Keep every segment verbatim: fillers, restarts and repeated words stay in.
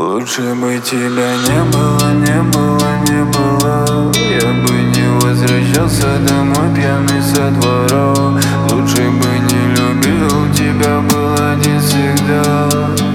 Лучше бы тебя не было, не было, не было. Я бы не возвращался домой пьяный со двора. Лучше бы не любил тебя, был один всегда.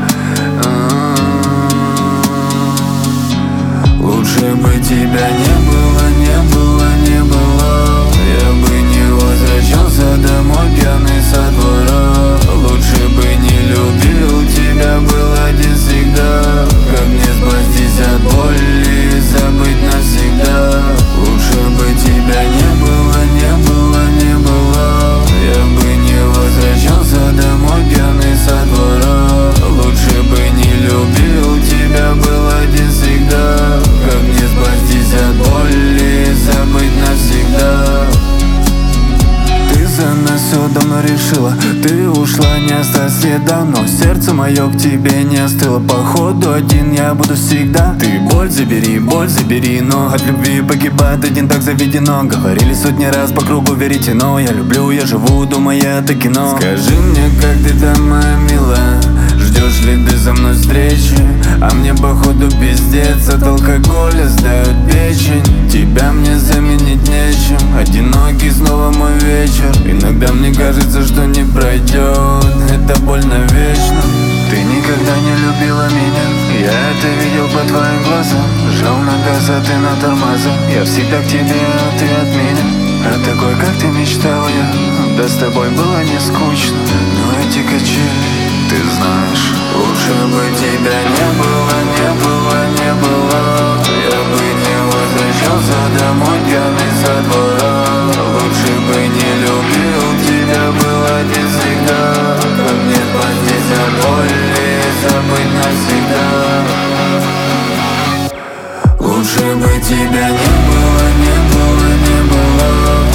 Лучше бы тебя не было, не было, не было. Я бы не возвращался домой пьяный со двора. Лучше бы не любил тебя, был один всегда. Как мне спастись от боли и забыть навсегда? Лучше бы тебя не было, не было, не было. Я бы не возвращался домой пьяный со двора. Лучше бы не любил тебя, был один всегда. Как мне спастись от боли и забыть навсегда? Ты за нас все давно решила. Ты ушла, не оставив следа. Но сердце мое к тебе не остыло. Походу один я буду всегда. Ты боль забери, боль забери. Но от любви погибает один, так заведено. Говорили сотни раз по кругу, верите, но я люблю, я живу, думая, это кино. Скажи мне, как ты там, моя милая? Ждешь ли ты за мной встречи? А мне походу пиздец, от алкоголя сдает печень. Тебя мне заменить нечем. Одинокий снова мой вечер. Иногда мне кажется, что не пройдет. Это больно вечно. Ты никогда не любила меня. Я это видел по твоим глазам. Жал на газ, а ты на тормоза. Я всегда к тебе, а ты от меня. А такой, как ты мечтал я. Да с тобой было не скучно. Но эти качели, ты знаешь, лучше бы тебя не было, не было, не было. Я бы не возвращался домой пьяный со двора. Лучше бы не любил тебя, был один всегда. Как мне спастись от боли и забыть навсегда? Лучше бы тебя не было, не было, не было.